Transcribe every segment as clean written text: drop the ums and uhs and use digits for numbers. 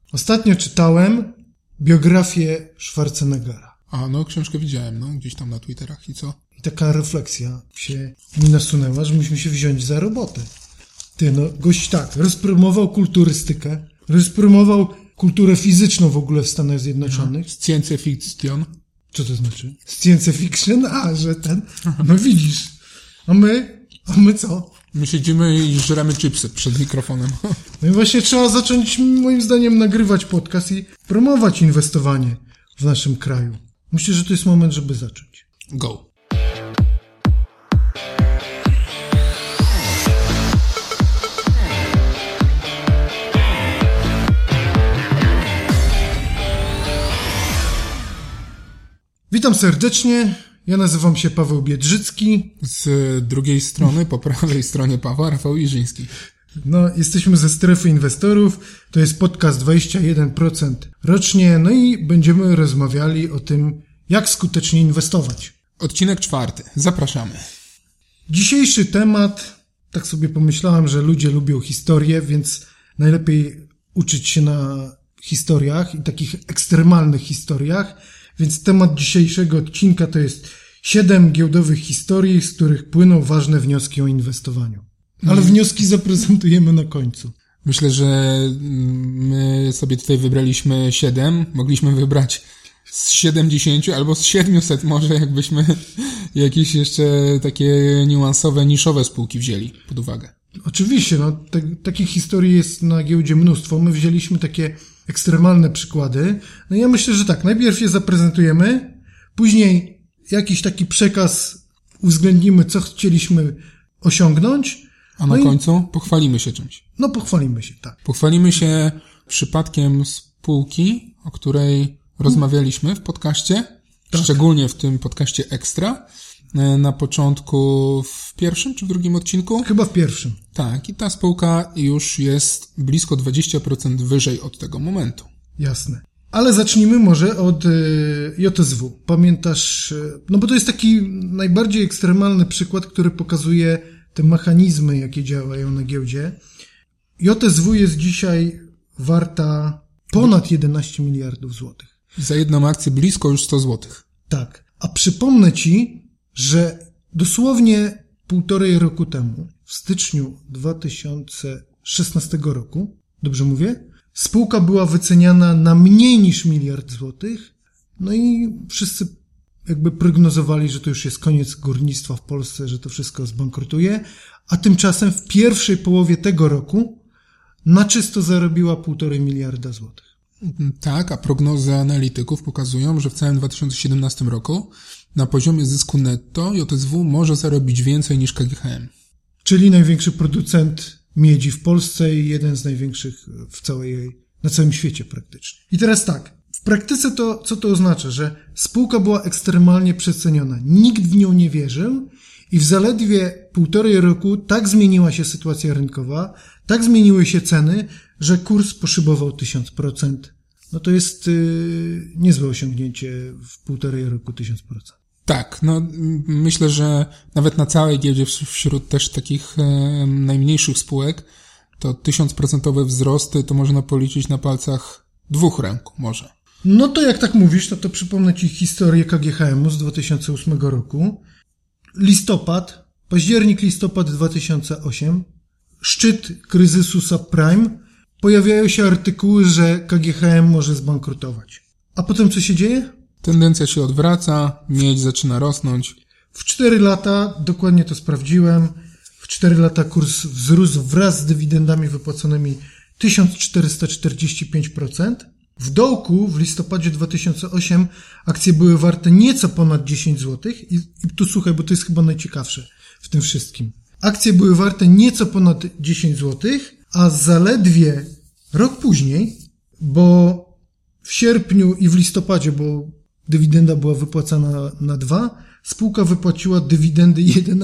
Ostatnio czytałem biografię Schwarzeneggera. A, no książkę widziałem, no gdzieś tam na Twitterach i co? I taka refleksja się mi nasunęła, że musimy się wziąć za robotę. Gość tak, rozpromował kulturystykę, rozpromował kulturę fizyczną w ogóle w Stanach Zjednoczonych. Science fiction. Co to znaczy? Science fiction? Że ten... No widzisz. A my co? My siedzimy i żremy chipsy przed mikrofonem. No i właśnie trzeba zacząć, moim zdaniem, nagrywać podcast i promować inwestowanie w naszym kraju. Myślę, że to jest moment, żeby zacząć. Go. Witam serdecznie. Ja nazywam się Paweł Biedrzycki. Z drugiej strony, po prawej stronie Pawła, Rafał Iżyński. No, jesteśmy ze Strefy Inwestorów. To jest podcast 21% rocznie. No i będziemy rozmawiali o tym, jak skutecznie inwestować. Odcinek 4. Zapraszamy. Dzisiejszy temat, tak sobie pomyślałem, że ludzie lubią historię, więc najlepiej uczyć się na historiach i takich ekstremalnych historiach. Więc temat dzisiejszego odcinka to jest 7 giełdowych historii, z których płyną ważne wnioski o inwestowaniu. Ale wnioski zaprezentujemy na końcu. Myślę, że my sobie tutaj wybraliśmy 7. Mogliśmy wybrać z 70 albo z 700 może, jakbyśmy jakieś jeszcze takie niuansowe, niszowe spółki wzięli pod uwagę. Oczywiście, takich historii jest na giełdzie mnóstwo. My wzięliśmy takie ekstremalne przykłady. No i ja myślę, że tak, najpierw je zaprezentujemy, później jakiś taki przekaz uwzględnimy, co chcieliśmy osiągnąć. A na końcu pochwalimy się czymś. No pochwalimy się, tak. Pochwalimy się przypadkiem spółki, o której rozmawialiśmy w podcaście, tak. Szczególnie w tym podcaście Ekstra, na początku w pierwszym czy w drugim odcinku? Chyba w pierwszym. Tak, i ta spółka już jest blisko 20% wyżej od tego momentu. Jasne. Ale zacznijmy może od JSW. Pamiętasz, no bo to jest taki najbardziej ekstremalny przykład, który pokazuje te mechanizmy, jakie działają na giełdzie. JSW jest dzisiaj warta ponad 11 miliardów złotych. Za jedną akcję blisko już 100 złotych. Tak. A przypomnę Ci, że dosłownie 1,5 roku temu, w styczniu 2016 roku, dobrze mówię, spółka była wyceniana na mniej niż 1 miliard złotych, no i wszyscy jakby prognozowali, że to już jest koniec górnictwa w Polsce, że to wszystko zbankrutuje, a tymczasem w pierwszej połowie tego roku na czysto zarobiła 1,5 miliarda złotych. Tak, a prognozy analityków pokazują, że w całym 2017 roku na poziomie zysku netto JSW może zarobić więcej niż KGHM. Czyli największy producent miedzi w Polsce i jeden z największych na całym świecie praktycznie. I teraz tak, w praktyce to, co to oznacza? Że spółka była ekstremalnie przeceniona. Nikt w nią nie wierzył i w zaledwie 1,5 roku tak zmieniła się sytuacja rynkowa, tak zmieniły się ceny, że kurs poszybował 1000%. No to jest niezłe osiągnięcie w 1,5 roku 1000%. Tak, no myślę, że nawet na całej giełdzie wśród też takich najmniejszych spółek to 1000% wzrosty to można policzyć na palcach 2 rąk może. No to jak tak mówisz, to przypomnę Ci historię KGHM-u z 2008 roku. Październik-listopad 2008, szczyt kryzysu subprime, pojawiają się artykuły, że KGHM może zbankrutować. A potem co się dzieje? Tendencja się odwraca, miedź zaczyna rosnąć. W 4 lata, dokładnie to sprawdziłem, w 4 lata kurs wzrósł wraz z dywidendami wypłaconymi 1445%. W dołku w listopadzie 2008 akcje były warte nieco ponad 10 zł. I tu słuchaj, bo to jest chyba najciekawsze w tym wszystkim. Akcje były warte nieco ponad 10 zł, a zaledwie rok później, bo w sierpniu i w listopadzie, bo dywidenda była wypłacana na 2, spółka wypłaciła dywidendy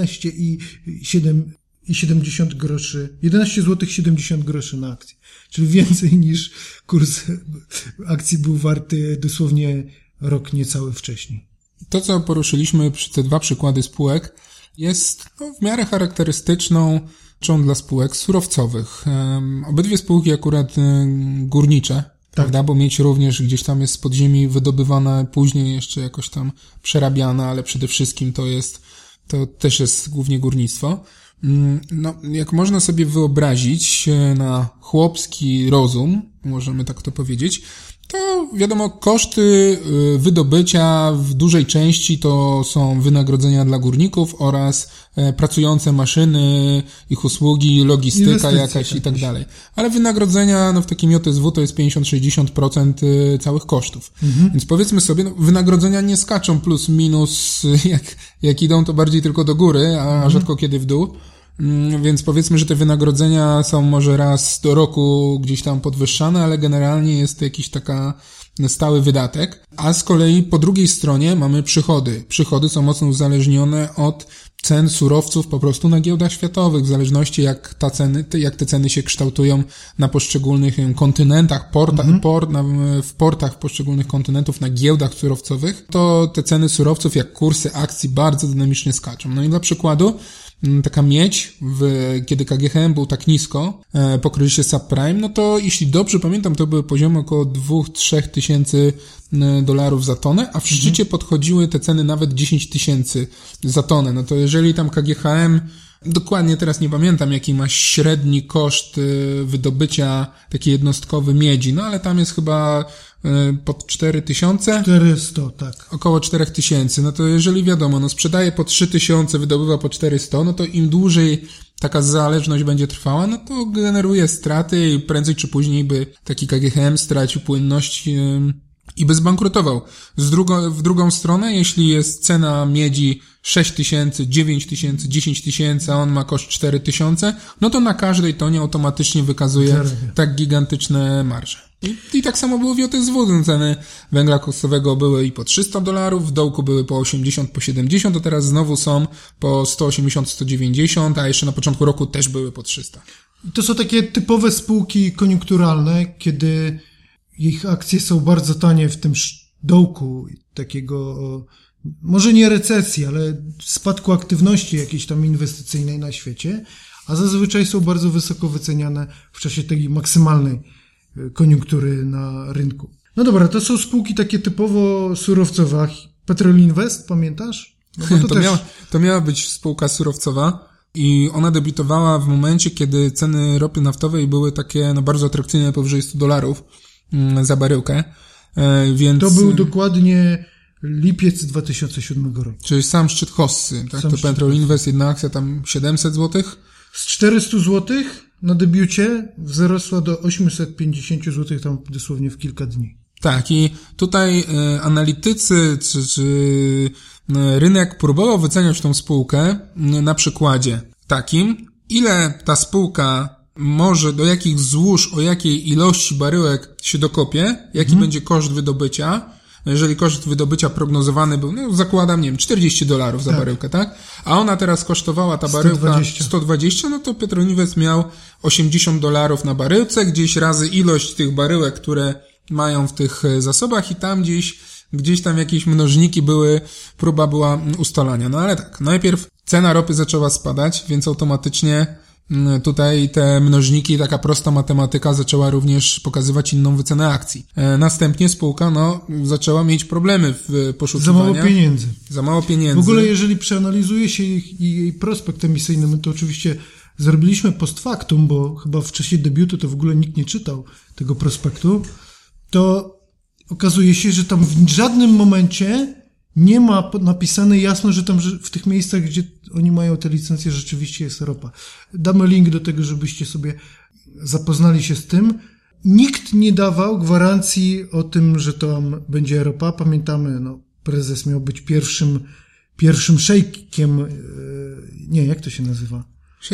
11,70 groszy, 11 zł 70 groszy na akcję. Czyli więcej niż kurs akcji był warty dosłownie rok niecały wcześniej. To, co poruszyliśmy przy te 2 przykłady spółek, jest w miarę charakterystyczną rzeczą dla spółek surowcowych. Obydwie spółki akurat górnicze, prawda? Bo miedź również gdzieś tam jest z podziemi wydobywana, później jeszcze jakoś tam przerabiana, ale przede wszystkim to też jest głównie górnictwo. No, jak można sobie wyobrazić na chłopski rozum, możemy tak to powiedzieć, to wiadomo, koszty wydobycia w dużej części to są wynagrodzenia dla górników oraz pracujące maszyny, ich usługi, logistyka jakaś i tak dalej. Ale wynagrodzenia no w takim JSW to jest 50-60% całych kosztów. Więc powiedzmy sobie, no, wynagrodzenia nie skaczą plus minus, jak idą to bardziej tylko do góry, a rzadko kiedy w dół. Więc powiedzmy, że te wynagrodzenia są może raz do roku gdzieś tam podwyższane, ale generalnie jest to jakiś taka stały wydatek. A z kolei po drugiej stronie mamy przychody. Przychody są mocno uzależnione od cen surowców po prostu na giełdach światowych, w zależności jak te ceny się kształtują na poszczególnych kontynentach, w portach poszczególnych kontynentów, na giełdach surowcowych, to te ceny surowców jak kursy akcji bardzo dynamicznie skaczą. No i dla przykładu taka miedź, kiedy KGHM był tak nisko po kryzysie subprime, no to jeśli dobrze pamiętam, to były poziomy około 2-3 tysięcy dolarów za tonę, a w szczycie podchodziły te ceny nawet 10 tysięcy za tonę. No to jeżeli tam KGHM, dokładnie teraz nie pamiętam jaki ma średni koszt wydobycia takiej jednostkowy miedzi, no ale tam jest chyba pod 4000? 400, tak. Około 4000. No to jeżeli wiadomo, no sprzedaje po 3000, wydobywa po 400, no to im dłużej taka zależność będzie trwała, no to generuje straty i prędzej czy później by taki KGHM stracił płynność i by zbankrutował. W drugą stronę, jeśli jest cena miedzi 6000, 9000, 10 tysięcy, a on ma koszt 4000, no to na każdej tonie automatycznie wykazuje tak gigantyczne marże. I tak samo było w JSW. Ceny węgla koksowego były i po $300, w dołku były po 80, po 70, a teraz znowu są po 180, 190, a jeszcze na początku roku też były po 300. To są takie typowe spółki koniunkturalne, kiedy ich akcje są bardzo tanie w tym dołku takiego, może nie recesji, ale spadku aktywności jakiejś tam inwestycyjnej na świecie, a zazwyczaj są bardzo wysoko wyceniane w czasie tej maksymalnej koniunktury na rynku. No dobra, to są spółki takie typowo surowcowe. Petrol Invest, pamiętasz? No bo to miała być spółka surowcowa i ona debiutowała w momencie, kiedy ceny ropy naftowej były takie bardzo atrakcyjne, powyżej $100 za baryłkę, więc... To był dokładnie lipiec 2007 roku. Czyli sam szczyt hossy, tak? To Petrol Invest, jedna akcja tam 700 zł? Z 400 zł na debiucie wzrosła do 850 zł tam dosłownie w kilka dni. Tak, i tutaj analitycy czy rynek próbował wyceniać tą spółkę na przykładzie takim, ile ta spółka może, do jakich złóż, o jakiej ilości baryłek się dokopie, jaki będzie koszt wydobycia. Jeżeli koszt wydobycia prognozowany był, no zakładam, nie wiem, $40 za baryłkę, tak? A ona teraz kosztowała, ta baryłka 120, no to Petrol Invest miał $80 na baryłce, gdzieś razy ilość tych baryłek, które mają w tych zasobach i tam gdzieś tam jakieś mnożniki były, próba była ustalania. No ale tak, najpierw cena ropy zaczęła spadać, więc automatycznie tutaj te mnożniki, taka prosta matematyka zaczęła również pokazywać inną wycenę akcji. Następnie spółka, zaczęła mieć problemy w poszukiwaniu. Za mało pieniędzy. W ogóle jeżeli przeanalizuje się jej prospekt emisyjny, my to oczywiście zrobiliśmy post factum, bo chyba w czasie debiutu to w ogóle nikt nie czytał tego prospektu, to okazuje się, że tam w żadnym momencie nie ma napisane jasno, że tam w tych miejscach, gdzie oni mają te licencje, rzeczywiście jest ropa. Damy link do tego, żebyście sobie zapoznali się z tym. Nikt nie dawał gwarancji o tym, że tam będzie ropa. Pamiętamy, prezes miał być pierwszym szejkiem, nie, jak to się nazywa?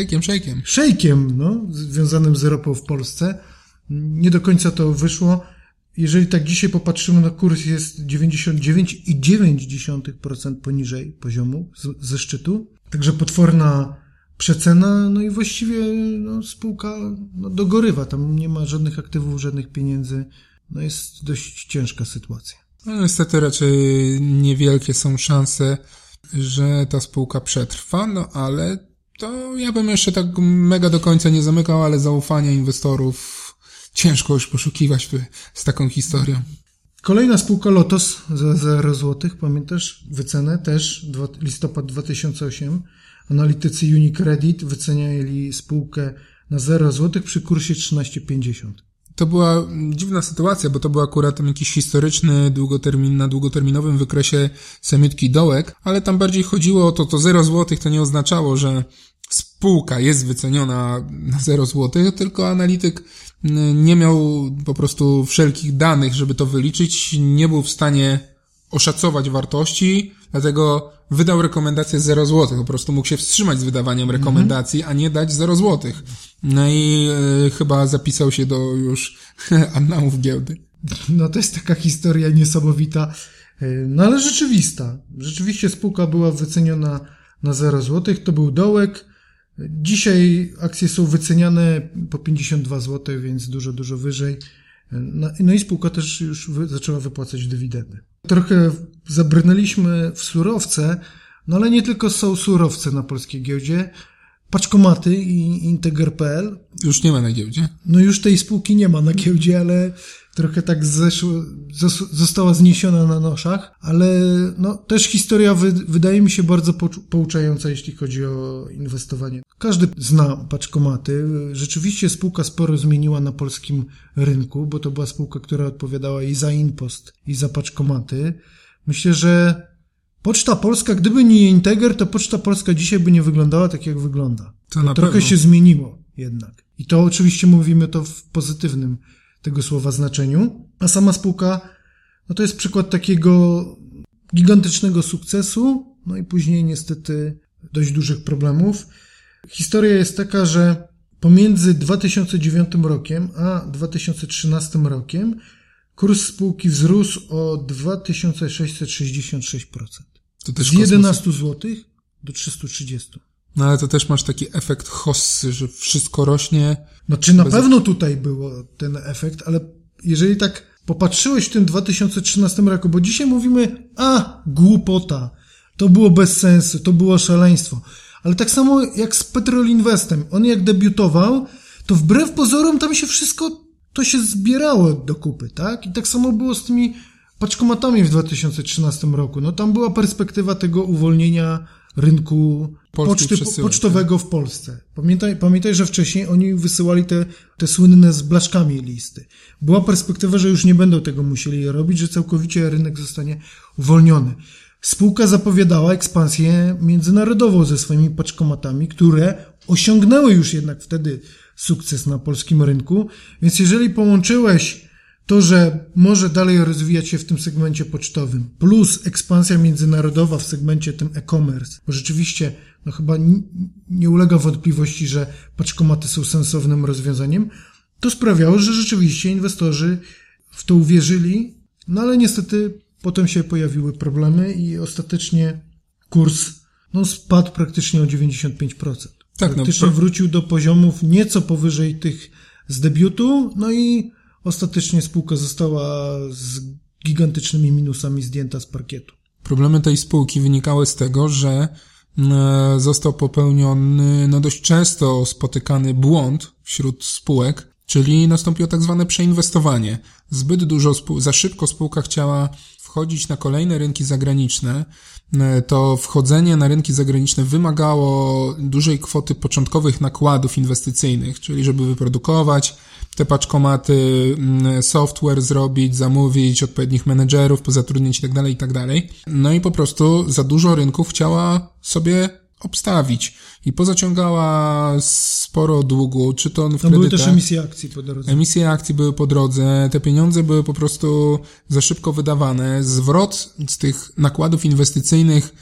Szejkiem, związanym z ropą w Polsce. Nie do końca to wyszło. Jeżeli tak dzisiaj popatrzymy, kurs jest 99,9% poniżej poziomu ze szczytu. Także potworna przecena, i właściwie spółka dogorywa. Tam nie ma żadnych aktywów, żadnych pieniędzy. Jest dość ciężka sytuacja. Niestety raczej niewielkie są szanse, że ta spółka przetrwa, ale to ja bym jeszcze tak mega do końca nie zamykał, ale zaufanie inwestorów ciężko już poszukiwać z taką historią. Kolejna spółka Lotos za 0 zł, pamiętasz? Wycenę też, listopad 2008. Analitycy UniCredit wyceniali spółkę na 0 zł przy kursie 13,50. To była dziwna sytuacja, bo to był akurat tam jakiś historyczny na długoterminowym wykresie samiutki dołek, ale tam bardziej chodziło o to 0 zł to nie oznaczało, że spółka jest wyceniona na 0 zł, tylko analityk nie miał po prostu wszelkich danych, żeby to wyliczyć, nie był w stanie oszacować wartości, dlatego wydał rekomendację 0 zł. Po prostu mógł się wstrzymać z wydawaniem rekomendacji, a nie dać 0 zł. No i chyba zapisał się do już annałów giełdy. No to jest taka historia niesamowita, no ale rzeczywista. Rzeczywiście spółka była wyceniona na 0 zł, to był dołek. Dzisiaj akcje są wyceniane po 52 zł, więc dużo, dużo wyżej. No i spółka też już zaczęła wypłacać dywidendy. Trochę zabrnęliśmy w surowce, no ale nie tylko są surowce na polskiej giełdzie. Paczkomaty i Integer.pl. Już nie ma na giełdzie. No już tej spółki nie ma na giełdzie, ale trochę tak została zniesiona na noszach, ale no też historia wydaje mi się bardzo pouczająca, jeśli chodzi o inwestowanie. Każdy zna paczkomaty. Rzeczywiście spółka sporo zmieniła na polskim rynku, bo to była spółka, która odpowiadała i za InPost, i za paczkomaty. Myślę, że Poczta Polska, gdyby nie Integer, to Poczta Polska dzisiaj by nie wyglądała tak, jak wygląda. To na trochę pewno się zmieniło jednak. I to oczywiście mówimy to w pozytywnym tego słowa znaczeniu. A sama spółka, no to jest przykład takiego gigantycznego sukcesu, no i później niestety dość dużych problemów. Historia jest taka, że pomiędzy 2009 rokiem a 2013 rokiem kurs spółki wzrósł o 2666%. To też z 11 zł do 330. No ale to też masz taki efekt hossy, że wszystko rośnie. No czy na pewno tutaj było ten efekt, ale jeżeli tak popatrzyłeś w tym 2013 roku, bo dzisiaj mówimy, głupota, to było bez sensu, to było szaleństwo. Ale tak samo jak z Petrol Investem, on jak debiutował, to wbrew pozorom tam się wszystko, to się zbierało do kupy, tak? I tak samo było z tymi paczkomatami w 2013 roku. No tam była perspektywa tego uwolnienia rynku pocztowego w Polsce. Pamiętaj, że wcześniej oni wysyłali te słynne z blaszkami listy. Była perspektywa, że już nie będą tego musieli robić, że całkowicie rynek zostanie uwolniony. Spółka zapowiadała ekspansję międzynarodową ze swoimi paczkomatami, które osiągnęły już jednak wtedy sukces na polskim rynku, więc jeżeli połączyłeś to, że może dalej rozwijać się w tym segmencie pocztowym, plus ekspansja międzynarodowa w segmencie tym e-commerce, bo rzeczywiście no chyba nie ulega wątpliwości, że paczkomaty są sensownym rozwiązaniem, to sprawiało, że rzeczywiście inwestorzy w to uwierzyli, no ale niestety potem się pojawiły problemy i ostatecznie kurs spadł praktycznie o 95%. Tak, praktycznie wrócił do poziomów nieco powyżej tych z debiutu, no i ostatecznie spółka została z gigantycznymi minusami zdjęta z parkietu. Problemy tej spółki wynikały z tego, że został popełniony dość często spotykany błąd wśród spółek, czyli nastąpiło tak zwane przeinwestowanie. Zbyt dużo, za szybko spółka chciała wchodzić na kolejne rynki zagraniczne. To wchodzenie na rynki zagraniczne wymagało dużej kwoty początkowych nakładów inwestycyjnych, czyli żeby wyprodukować te paczkomaty, software zrobić, zamówić odpowiednich menedżerów, pozatrudnić itd. No i po prostu za dużo rynków chciała sobie obstawić i pozaciągała sporo długu, czy to w kredytach. Były też emisje akcji po drodze. Emisje akcji były po drodze, te pieniądze były po prostu za szybko wydawane. Zwrot z tych nakładów inwestycyjnych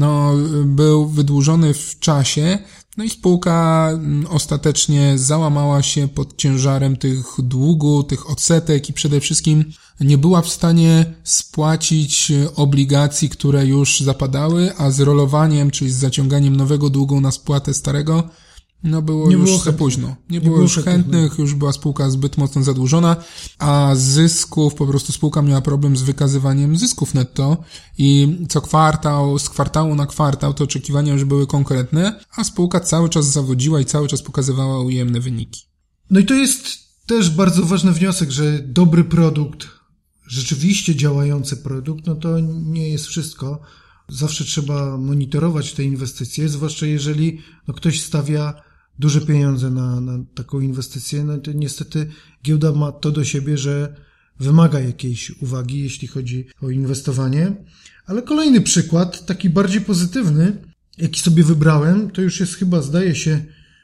był wydłużony w czasie, no i spółka ostatecznie załamała się pod ciężarem tych długu, tych odsetek i przede wszystkim nie była w stanie spłacić obligacji, które już zapadały, a z rolowaniem, czyli z zaciąganiem nowego długu na spłatę starego, było już za późno. Nie było już chętnych, już była spółka zbyt mocno zadłużona, a zysków, po prostu spółka miała problem z wykazywaniem zysków netto i co kwartał, z kwartału na kwartał te oczekiwania już były konkretne, a spółka cały czas zawodziła i cały czas pokazywała ujemne wyniki. No i to jest też bardzo ważny wniosek, że dobry produkt, rzeczywiście działający produkt, no to nie jest wszystko. Zawsze trzeba monitorować te inwestycje, zwłaszcza jeżeli ktoś stawia duże pieniądze na taką inwestycję. No to niestety giełda ma to do siebie, że wymaga jakiejś uwagi, jeśli chodzi o inwestowanie. Ale kolejny przykład, taki bardziej pozytywny, jaki sobie wybrałem, to już jest chyba, zdaje się,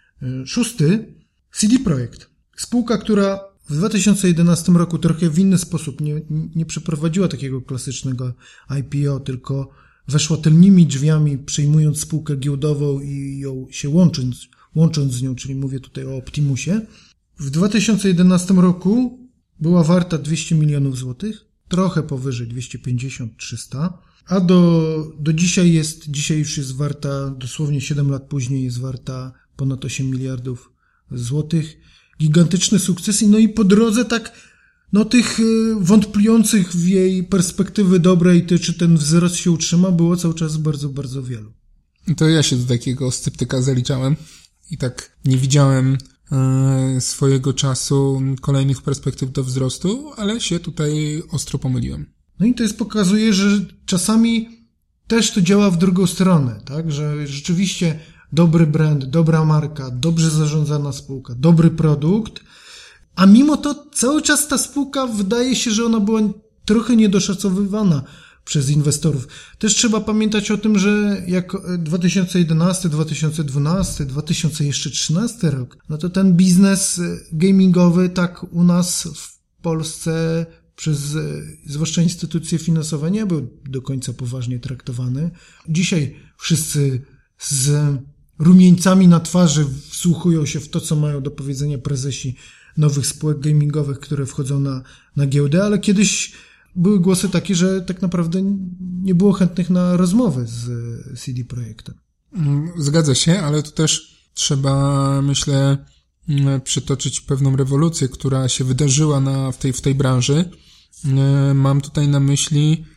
6. CD Projekt. Spółka, która w 2011 roku trochę w inny sposób nie przeprowadziła takiego klasycznego IPO, tylko weszła tylnymi drzwiami, przejmując spółkę giełdową i ją się łącząc z nią, czyli mówię tutaj o Optimusie. W 2011 roku była warta 200 milionów złotych, trochę powyżej 250-300, a do dzisiaj już jest warta, dosłownie 7 lat później jest warta ponad 8 miliardów złotych. Gigantyczny sukces i po drodze tych wątpiących w jej perspektywy dobrej, czy ten wzrost się utrzyma, było cały czas bardzo, bardzo wielu. To ja się do takiego sceptyka zaliczałem i tak nie widziałem swojego czasu kolejnych perspektyw do wzrostu, ale się tutaj ostro pomyliłem. No i to pokazuje, że czasami też to działa w drugą stronę, tak? Że rzeczywiście dobry brand, dobra marka, dobrze zarządzana spółka, dobry produkt, a mimo to cały czas ta spółka wydaje się, że ona była trochę niedoszacowywana przez inwestorów. Też trzeba pamiętać o tym, że jak 2011, 2012, 2013 rok, no to ten biznes gamingowy tak u nas w Polsce przez zwłaszcza instytucje finansowe nie był do końca poważnie traktowany. Dzisiaj wszyscy z rumieńcami na twarzy wsłuchują się w to, co mają do powiedzenia prezesi nowych spółek gamingowych, które wchodzą na giełdę, ale kiedyś były głosy takie, że tak naprawdę nie było chętnych na rozmowy z CD Projektem. Zgadza się, ale tu też trzeba, myślę, przytoczyć pewną rewolucję, która się wydarzyła w tej branży. Mam tutaj na myśli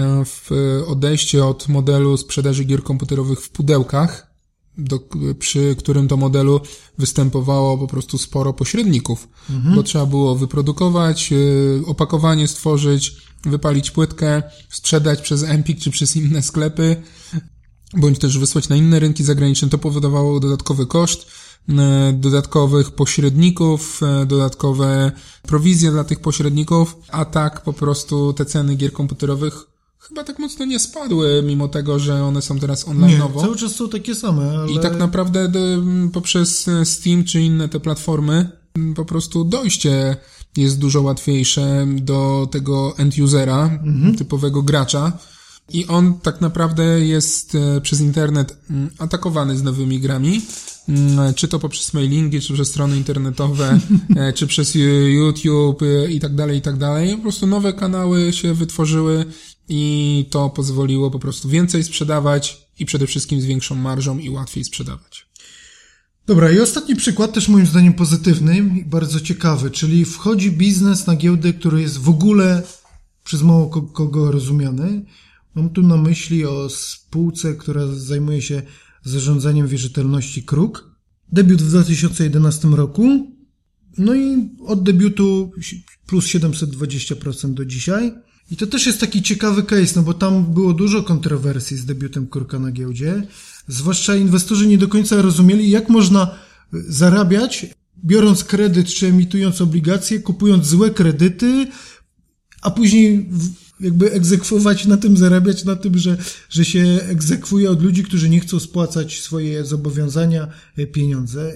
odejście od modelu sprzedaży gier komputerowych w pudełkach, przy którym to modelu występowało po prostu sporo pośredników, bo trzeba było wyprodukować, opakowanie stworzyć, wypalić płytkę, sprzedać przez Empik czy przez inne sklepy, bądź też wysłać na inne rynki zagraniczne. To powodowało dodatkowy koszt, dodatkowych pośredników, dodatkowe prowizje dla tych pośredników, a tak po prostu te ceny gier komputerowych chyba tak mocno nie spadły, mimo tego, że one są teraz online'owo. Nie, cały czas są takie same, ale... I tak naprawdę poprzez Steam czy inne te platformy po prostu dojście jest dużo łatwiejsze do tego end-usera, typowego gracza. I on tak naprawdę jest przez internet atakowany z nowymi grami, czy to poprzez mailingi, czy przez strony internetowe, czy przez YouTube i tak dalej, i tak dalej. Po prostu nowe kanały się wytworzyły i to pozwoliło po prostu więcej sprzedawać i przede wszystkim z większą marżą i łatwiej sprzedawać. Dobra, i ostatni przykład, też moim zdaniem pozytywny i bardzo ciekawy, czyli wchodzi biznes na giełdę, który jest w ogóle przez mało kogo rozumiany. Mam tu na myśli o spółce, która zajmuje się zarządzaniem wierzytelności KRUK. Debiut w 2011 roku, no i od debiutu plus 720% do dzisiaj. I to też jest taki ciekawy case, no bo tam było dużo kontrowersji z debiutem KRUKa na giełdzie. Zwłaszcza inwestorzy nie do końca rozumieli, jak można zarabiać, biorąc kredyt czy emitując obligacje, kupując złe kredyty, a później jakby egzekwować na tym, zarabiać na tym, że się egzekwuje od ludzi, którzy nie chcą spłacać swoje zobowiązania, pieniądze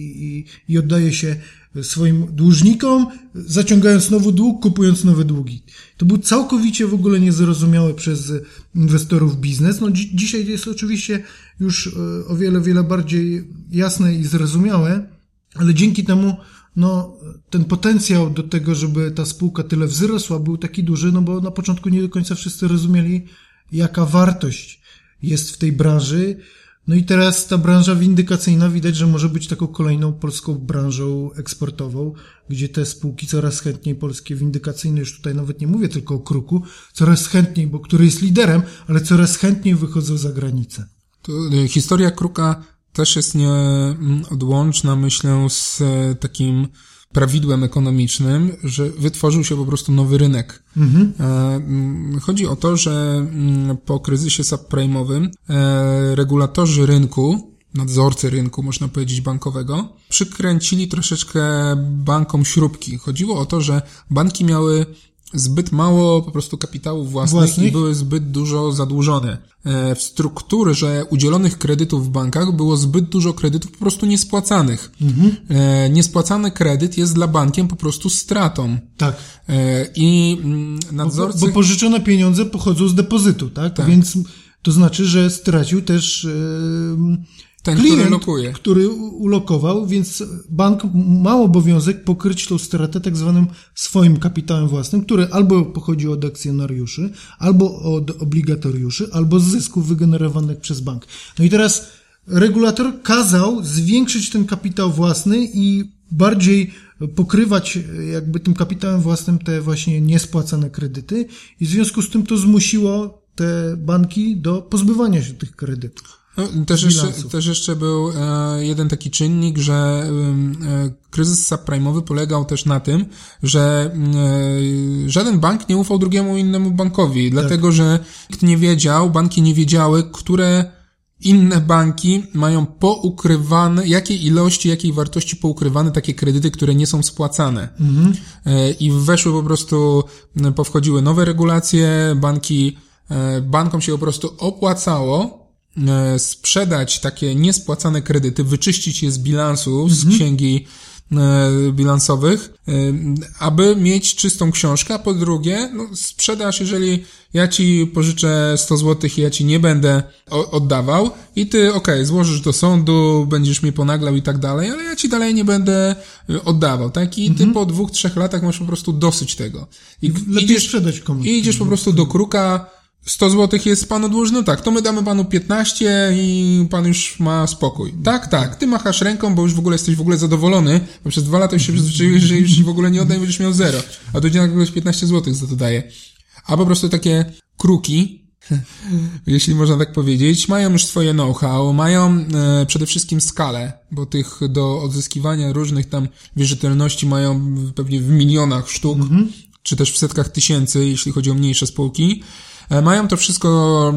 i oddaje się swoim dłużnikom, zaciągając nowy dług, kupując nowe długi. To był całkowicie w ogóle niezrozumiały przez inwestorów biznes. No dzisiaj jest oczywiście już o wiele, wiele bardziej jasne i zrozumiałe, ale dzięki temu ten potencjał do tego, żeby ta spółka tyle wzrosła, był taki duży, no bo na początku nie do końca wszyscy rozumieli, jaka wartość jest w tej branży. No i teraz ta branża windykacyjna widać, że może być taką kolejną polską branżą eksportową, gdzie te spółki coraz chętniej, polskie windykacyjne, już tutaj nawet nie mówię tylko o KRUKu, coraz chętniej, bo który jest liderem, ale coraz chętniej wychodzą za granicę. To historia KRUKa też jest nieodłączna, myślę, z takim prawidłem ekonomicznym, że wytworzył się po prostu nowy rynek. Chodzi o to, że po kryzysie subprime'owym regulatorzy rynku, nadzorcy rynku, można powiedzieć, bankowego, przykręcili troszeczkę bankom śrubki. Chodziło o to, że banki miały zbyt mało po prostu kapitałów własnych i były zbyt dużo zadłużone. W strukturze udzielonych kredytów w bankach było zbyt dużo kredytów po prostu niespłacanych. Niespłacany kredyt jest dla bankiem po prostu stratą. Tak. I nadzorcy... Bo pożyczone pieniądze pochodzą z depozytu, tak? Więc to znaczy, że stracił też ten, klient, który ulokował, więc bank ma obowiązek pokryć tą stratę tak zwanym swoim kapitałem własnym, który albo pochodzi od akcjonariuszy, albo od obligatoriuszy, albo z zysków wygenerowanych przez bank. No i teraz regulator kazał zwiększyć ten kapitał własny i bardziej pokrywać jakby tym kapitałem własnym te właśnie niespłacane kredyty i w związku z tym to zmusiło te banki do pozbywania się tych kredytów. No, też jeszcze był jeden taki czynnik, że kryzys subprime'owy polegał też na tym, że żaden bank nie ufał drugiemu innemu bankowi, dlatego że nikt nie wiedział, banki nie wiedziały, które inne banki mają poukrywane, jakiej ilości, jakiej wartości poukrywane takie kredyty, które nie są spłacane. I weszły po prostu, powchodziły nowe regulacje, bankom się po prostu opłacało sprzedać takie niespłacane kredyty, wyczyścić je z bilansu, z księgi bilansowych, aby mieć czystą książkę, a po drugie, sprzedaż, jeżeli ja ci pożyczę 100 zł i ja ci nie będę oddawał i ty, złożysz do sądu, będziesz mnie ponaglał i tak dalej, ale ja ci dalej nie będę oddawał, tak? I ty po 2-3 latach masz po prostu dosyć tego. I lepiej sprzedać komuś. I idziesz po prostu do kruka, 100 zł jest panu dłużny? Tak, to my damy panu 15 i pan już ma spokój. Tak, ty machasz ręką, bo już w ogóle jesteś zadowolony, bo przez 2 lata już się przyzwyczaiłeś, że już w ogóle nie oddaj, będziesz miał 0. A do dzień kogoś 15 zł za to daje. A po prostu takie kruki, jeśli można tak powiedzieć, mają już swoje know-how, mają przede wszystkim skalę, bo tych do odzyskiwania różnych tam wierzytelności mają pewnie w milionach sztuk, czy też w setkach tysięcy, jeśli chodzi o mniejsze spółki. Mają to wszystko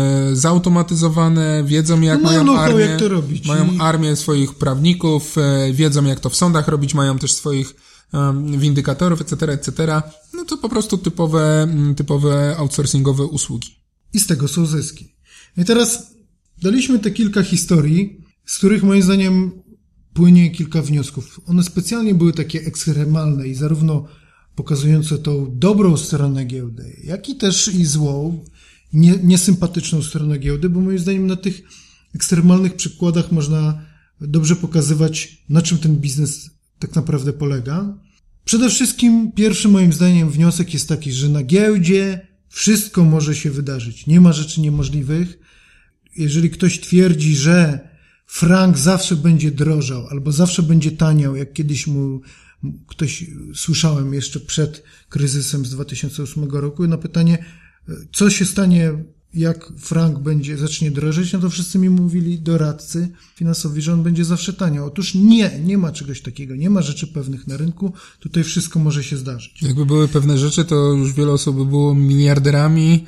zautomatyzowane, wiedzą jak jak to robić. Mają armię swoich prawników, wiedzą jak to w sądach robić, mają też swoich windykatorów, etc. No to po prostu typowe outsourcingowe usługi. I z tego są zyski. I teraz daliśmy te kilka historii, z których moim zdaniem płynie kilka wniosków. One specjalnie były takie ekstremalne i zarówno pokazujące tą dobrą stronę giełdy, jak i też i złą, niesympatyczną stronę giełdy, bo moim zdaniem na tych ekstremalnych przykładach można dobrze pokazywać, na czym ten biznes tak naprawdę polega. Przede wszystkim pierwszy moim zdaniem wniosek jest taki, że na giełdzie wszystko może się wydarzyć. Nie ma rzeczy niemożliwych. Jeżeli ktoś twierdzi, że frank zawsze będzie drożał albo zawsze będzie taniał, jak kiedyś ktoś słyszałem jeszcze przed kryzysem z 2008 roku, na pytanie, co się stanie, jak frank zacznie drożeć, no to wszyscy mi mówili, doradcy finansowi, że on będzie zawsze taniał. Otóż nie ma czegoś takiego, nie ma rzeczy pewnych na rynku, tutaj wszystko może się zdarzyć. Jakby były pewne rzeczy, to już wiele osób by było miliarderami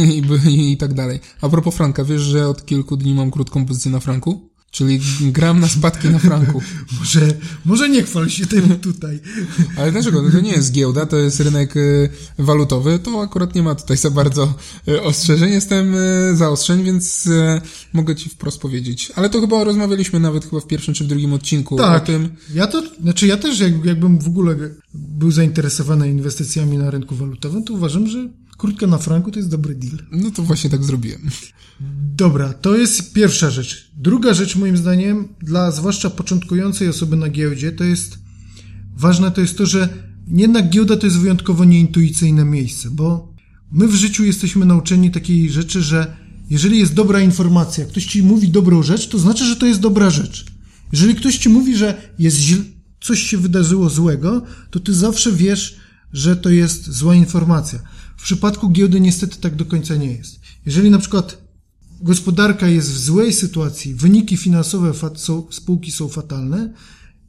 i tak dalej. A propos franka, wiesz, że od kilku dni mam krótką pozycję na franku? Czyli gram na spadki na franku. Może nie chwal się tym tutaj. Ale dlaczego? No to nie jest giełda, to jest rynek walutowy, to akurat nie ma tutaj za bardzo ostrzeżeń. Jestem zaostrzeń, więc mogę ci wprost powiedzieć. Ale to chyba rozmawialiśmy nawet w pierwszym czy w drugim odcinku o tym. Ja też jakbym w ogóle był zainteresowany inwestycjami na rynku walutowym, to uważam, że krótka na franku to jest dobry deal. No to właśnie tak zrobiłem. Dobra, to jest pierwsza rzecz. Druga rzecz moim zdaniem, dla zwłaszcza początkującej osoby na giełdzie, to jest ważne to, że jednak giełda to jest wyjątkowo nieintuicyjne miejsce, bo my w życiu jesteśmy nauczeni takiej rzeczy, że jeżeli jest dobra informacja, ktoś ci mówi dobrą rzecz, to znaczy, że to jest dobra rzecz. Jeżeli ktoś ci mówi, że coś się wydarzyło złego, to ty zawsze wiesz, że to jest zła informacja. W przypadku giełdy niestety tak do końca nie jest. Jeżeli na przykład gospodarka jest w złej sytuacji, wyniki finansowe spółki są fatalne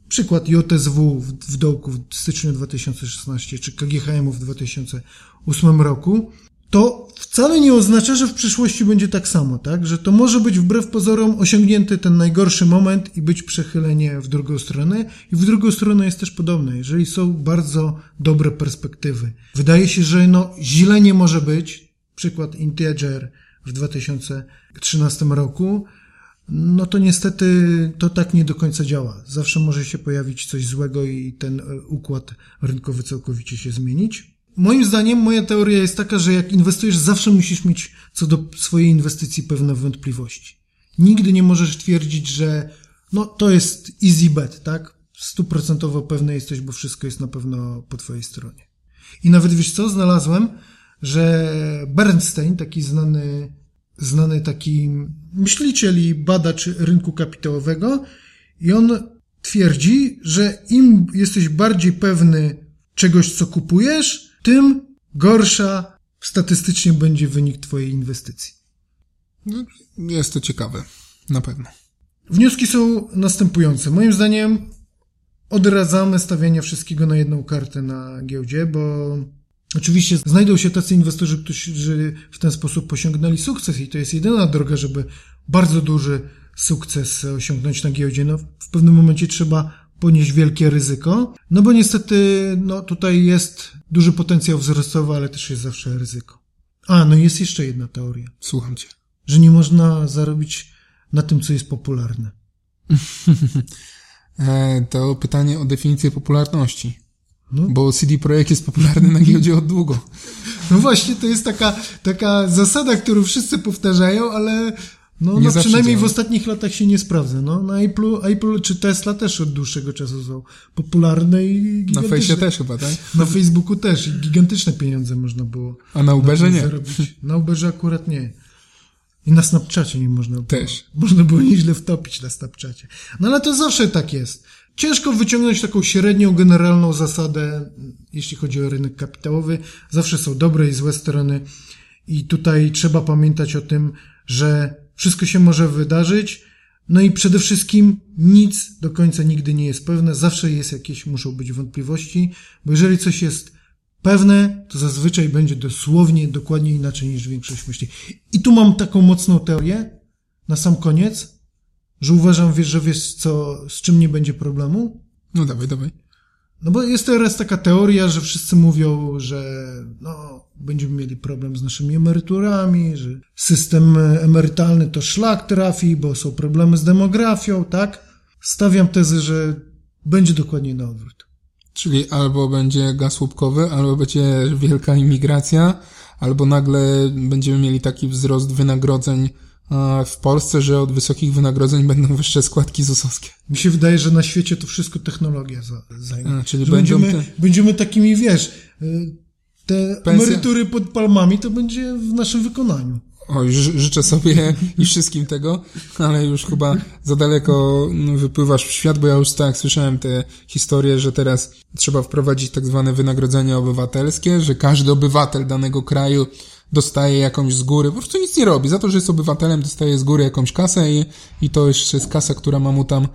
Przykład JSW w dołku w styczniu 2016 czy KGHM w 2008 roku, to wcale nie oznacza, że w przyszłości będzie tak samo, tak? Że to może być wbrew pozorom osiągnięty ten najgorszy moment i być przechylenie w drugą stronę. I w drugą stronę jest też podobne, jeżeli są bardzo dobre perspektywy. Wydaje się, że źle nie może być. Przykład Integer w 2013 roku. No to niestety to tak nie do końca działa. Zawsze może się pojawić coś złego i ten układ rynkowy całkowicie się zmienić. Moim zdaniem, moja teoria jest taka, że jak inwestujesz, zawsze musisz mieć co do swojej inwestycji pewne wątpliwości. Nigdy nie możesz twierdzić, że to jest easy bet, tak? 100% pewny jesteś, bo wszystko jest na pewno po twojej stronie. I nawet wiesz co, znalazłem, że Bernstein, taki znany taki myśliciel i badacz rynku kapitałowego, i on twierdzi, że im jesteś bardziej pewny czegoś, co kupujesz, tym gorsza statystycznie będzie wynik twojej inwestycji. Jest to ciekawe, na pewno. Wnioski są następujące. Moim zdaniem odradzamy stawiania wszystkiego na jedną kartę na giełdzie, bo oczywiście znajdą się tacy inwestorzy, którzy w ten sposób osiągnęli sukces i to jest jedyna droga, żeby bardzo duży sukces osiągnąć na giełdzie. W pewnym momencie trzeba ponieść wielkie ryzyko, bo niestety tutaj jest duży potencjał wzrostowy, ale też jest zawsze ryzyko. Jest jeszcze jedna teoria. Słucham cię. Że nie można zarobić na tym, co jest popularne. To pytanie o definicję popularności. Bo CD Projekt jest popularny na giełdzie od długo. No właśnie, to jest taka zasada, którą wszyscy powtarzają, ale przynajmniej w ostatnich latach się nie sprawdza. Na Apple czy Tesla też od dłuższego czasu są popularne i gigantyczne. Na Fejsie też chyba, tak? Na Facebooku też i gigantyczne pieniądze można było. A na Uberze nie? Zarobić. Na Uberze akurat nie. I na Snapchacie nie można było. Też. Można było nieźle wtopić na Snapchacie. Ale to zawsze tak jest. Ciężko wyciągnąć taką średnią, generalną zasadę, jeśli chodzi o rynek kapitałowy. Zawsze są dobre i złe strony i tutaj trzeba pamiętać o tym, że wszystko się może wydarzyć, i przede wszystkim nic do końca nigdy nie jest pewne, zawsze muszą być wątpliwości, bo jeżeli coś jest pewne, to zazwyczaj będzie dosłownie, dokładnie inaczej niż większość myśli. I tu mam taką mocną teorię, na sam koniec, że uważam, że wiesz z czym nie będzie problemu? Dawaj. Bo jest teraz taka teoria, że wszyscy mówią, że będziemy mieli problem z naszymi emeryturami, że system emerytalny to szlak trafi, bo są problemy z demografią, tak? Stawiam tezę, że będzie dokładnie na odwrót. Czyli albo będzie gaz łupkowy, albo będzie wielka imigracja, albo nagle będziemy mieli taki wzrost wynagrodzeń w Polsce, że od wysokich wynagrodzeń będą wyższe składki ZUS-owskie. Mi się wydaje, że na świecie to wszystko technologia zajmie. Czyli będziemy takimi, te emerytury pod palmami to będzie w naszym wykonaniu. Oj, życzę sobie i wszystkim tego, ale już chyba za daleko wypływasz w świat, bo ja już tak słyszałem te historie, że teraz trzeba wprowadzić tak zwane wynagrodzenie obywatelskie, że każdy obywatel danego kraju dostaje jakąś z góry, po prostu nic nie robi. Za to, że jest obywatelem, dostaje z góry jakąś kasę i to jeszcze jest kasa, która ma mu tam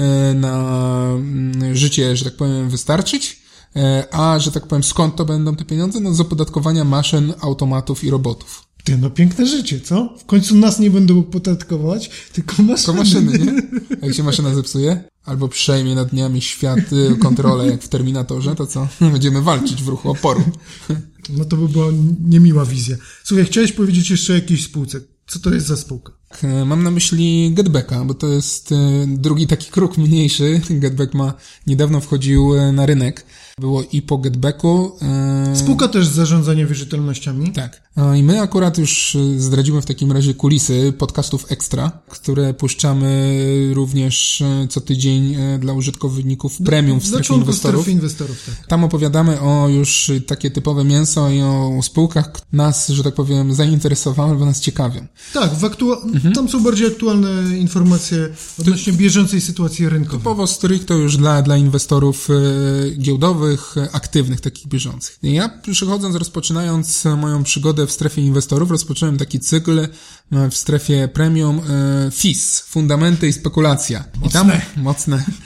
na życie, że tak powiem, wystarczyć. A, że tak powiem, skąd to będą te pieniądze? Z opodatkowania maszyn, automatów i robotów. Piękne życie, co? W końcu nas nie będą opodatkować, tylko maszyny. Nie? A jak się maszyna zepsuje? Albo przejmie nad dniami świat kontrolę, jak w Terminatorze, to co? Będziemy walczyć w ruchu oporu. To by była niemiła wizja. Słuchaj, chciałeś powiedzieć jeszcze o jakiejś spółce. Co to jest za spółka? Mam na myśli Getbacka, bo to jest drugi taki krok mniejszy. Getback niedawno wchodził na rynek. Było i po Getbacku. Spółka też z zarządzania wierzytelnościami. Tak. I my akurat już zdradzimy w takim razie kulisy podcastów Extra, które puszczamy również co tydzień dla użytkowników premium w strefie inwestorów. Tak. Tam opowiadamy o już takie typowe mięso i o spółkach, nas, że tak powiem, zainteresowały albo nas ciekawią. Tak, tam są bardziej aktualne informacje odnośnie bieżącej sytuacji rynkowej. Typowo stricte już dla inwestorów giełdowych, aktywnych, takich bieżących. Ja rozpoczynając moją przygodę w strefie inwestorów, rozpocząłem taki cykl w strefie premium FIS, fundamenty i spekulacja. Mocne. I tam mocne.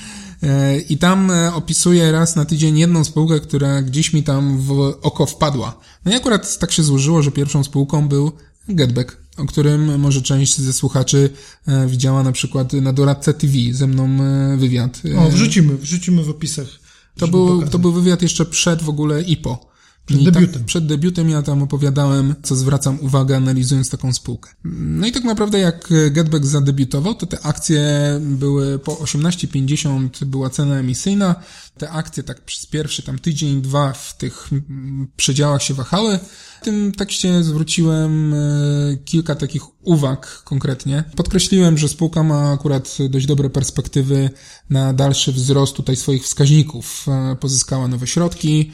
I tam opisuję raz na tydzień jedną spółkę, która gdzieś mi tam w oko wpadła. No i akurat tak się złożyło, że pierwszą spółką był Getback, o którym może część ze słuchaczy widziała na przykład na Doradce TV ze mną wywiad. O, wrzucimy w opisach. To był wywiad jeszcze przed w ogóle IPO. Przed debiutem ja tam opowiadałem, co zwracam uwagę, analizując taką spółkę. No i tak naprawdę jak Getback zadebiutował, to te akcje były po 18,50 była cena emisyjna. Te akcje tak przez pierwszy tam tydzień, dwa w tych przedziałach się wahały. W tym tekście zwróciłem kilka takich uwag konkretnie. Podkreśliłem, że spółka ma akurat dość dobre perspektywy na dalszy wzrost tutaj swoich wskaźników. Pozyskała nowe środki,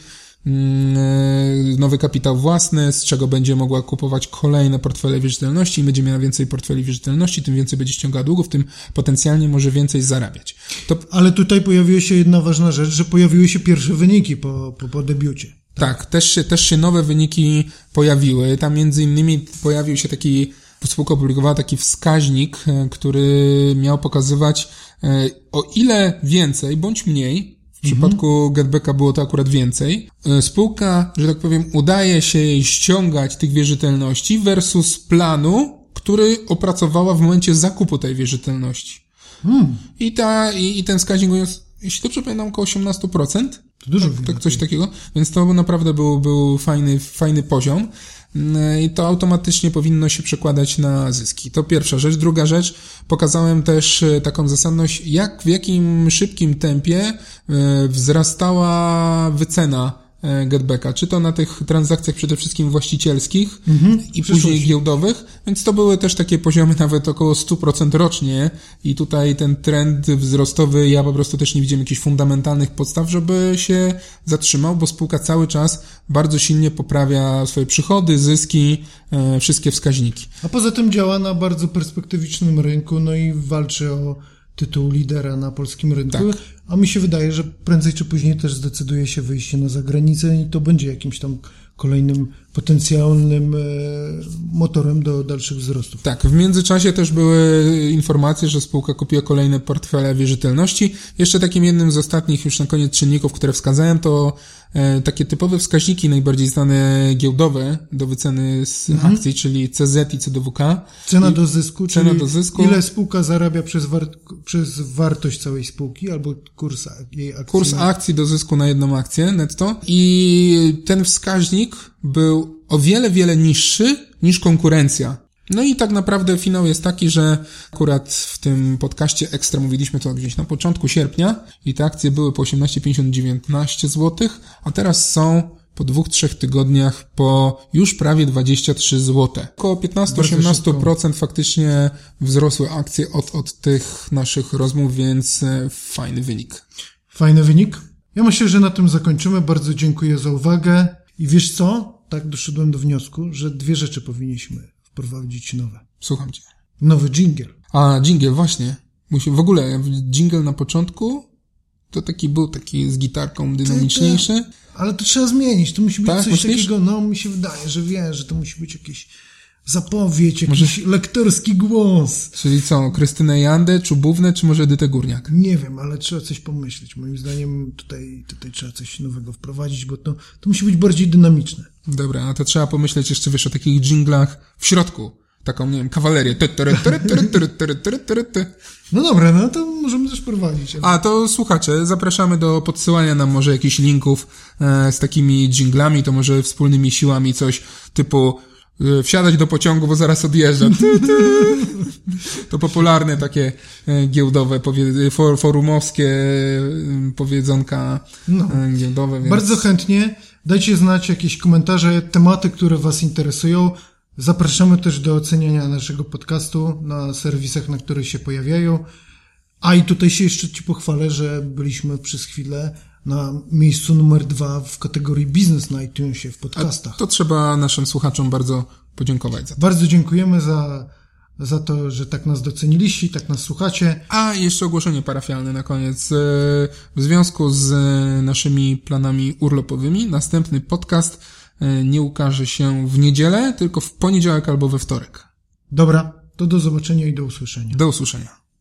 nowy kapitał własny, z czego będzie mogła kupować kolejne portfele wierzytelności. Im będzie miała więcej portfeli wierzytelności, tym więcej będzie ściągała długów, tym potencjalnie może więcej zarabiać. Ale tutaj pojawiła się jedna ważna rzecz, że pojawiły się pierwsze wyniki po debiucie. Tak, też się nowe wyniki pojawiły. Tam między innymi pojawił się spółka opublikowała taki wskaźnik, który miał pokazywać, o ile więcej bądź mniej, w przypadku Getbacka było to akurat więcej, spółka, że tak powiem, udaje się jej ściągać tych wierzytelności versus planu, który opracowała w momencie zakupu tej wierzytelności. I ten wskaźnik jest, jeśli dobrze pamiętam, około 18%. To dużo tak coś takiego, więc to naprawdę był fajny poziom i to automatycznie powinno się przekładać na zyski. To pierwsza rzecz. Druga rzecz, pokazałem też taką zasadność, w jakim szybkim tempie wzrastała wycena Getbacka, czy to na tych transakcjach przede wszystkim właścicielskich i później giełdowych, więc to były też takie poziomy nawet około 100% rocznie i tutaj ten trend wzrostowy, ja po prostu też nie widziałem jakichś fundamentalnych podstaw, żeby się zatrzymał, bo spółka cały czas bardzo silnie poprawia swoje przychody, zyski, wszystkie wskaźniki. A poza tym działa na bardzo perspektywicznym rynku, no i walczy o tytuł lidera na polskim rynku, tak. A mi się wydaje, że prędzej czy później też zdecyduje się wyjście na zagranicę i to będzie jakimś tam kolejnym potencjalnym motorem do dalszych wzrostów. Tak, w międzyczasie też były informacje, że spółka kupiła kolejne portfele wierzytelności. Jeszcze takim jednym z ostatnich już na koniec czynników, które wskazałem, to takie typowe wskaźniki, najbardziej znane giełdowe do wyceny z akcji, czyli CZ i CDWK. Cena do zysku, czyli ile spółka zarabia przez wartość całej spółki albo kurs jej akcji. Kurs akcji do zysku na jedną akcję netto i ten wskaźnik był o wiele niższy niż konkurencja. No i tak naprawdę finał jest taki, że akurat w tym podcaście Ekstra mówiliśmy to gdzieś na początku sierpnia i te akcje były po 18,50-19 zł, a teraz są po 2-3 tygodniach po już prawie 23 zł. Około 15-18% faktycznie wzrosły akcje od tych naszych rozmów, więc fajny wynik. Fajny wynik. Ja myślę, że na tym zakończymy. Bardzo dziękuję za uwagę. I wiesz co? Tak doszedłem do wniosku, że 2 rzeczy powinniśmy wprowadzić nowe. Słucham cię. Nowy dżingiel. A, dżingiel, właśnie. W ogóle dżingiel na początku to był taki z gitarką dynamiczniejszy. Ale to trzeba zmienić. To musi być coś takiego, no mi się wydaje, że wiesz, że to musi być jakieś zapowiedź, jakiś lektorski głos. Czyli co, Krystynę Jandę, Czubównę, czy może Edytę Górniak? Nie wiem, ale trzeba coś pomyśleć. Moim zdaniem tutaj trzeba coś nowego wprowadzić, bo to musi być bardziej dynamiczne. Dobra, a to trzeba pomyśleć jeszcze, wiesz, o takich dżinglach w środku. Taką, nie wiem, kawalerię. No dobra, no to możemy też prowadzić. A to słuchacze, zapraszamy do podsyłania nam może jakichś linków z takimi dżinglami, to może wspólnymi siłami coś typu wsiadać do pociągu, bo zaraz odjeżdża. To popularne takie giełdowe, forumowskie powiedzonka giełdowe. Więc... Bardzo chętnie. Dajcie znać jakieś komentarze, tematy, które Was interesują. Zapraszamy też do oceniania naszego podcastu na serwisach, na których się pojawiają. A i tutaj się jeszcze Ci pochwalę, że byliśmy przez chwilę na miejscu numer 2 w kategorii biznes na iTunesie w podcastach. To trzeba naszym słuchaczom bardzo podziękować za to. Bardzo dziękujemy za to, że tak nas doceniliście i tak nas słuchacie. A jeszcze ogłoszenie parafialne na koniec. W związku z naszymi planami urlopowymi następny podcast nie ukaże się w niedzielę, tylko w poniedziałek albo we wtorek. Dobra, to do zobaczenia i do usłyszenia. Do usłyszenia.